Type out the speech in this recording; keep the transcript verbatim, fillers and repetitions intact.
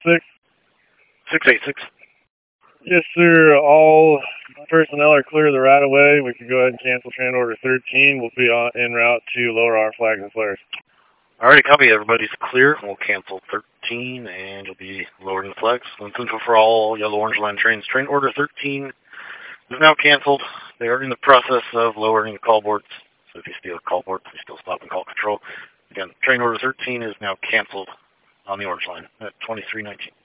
six. six eight six. Yes, sir. All personnel are clear of the right of way. We can go ahead and cancel train order thirteen. We'll be on en route to lower our flags and flares. Alrighty, copy. Everybody's clear. We'll cancel thirteen, and you'll be lowering the flags. One Central for all Yellow Orange Line trains. Train order thirteen is now canceled. They are in the process of lowering the call boards. So if you steal a call board, please still stop and call control. Again, train order thirteen is now canceled on the Orange Line at twenty-three nineteen.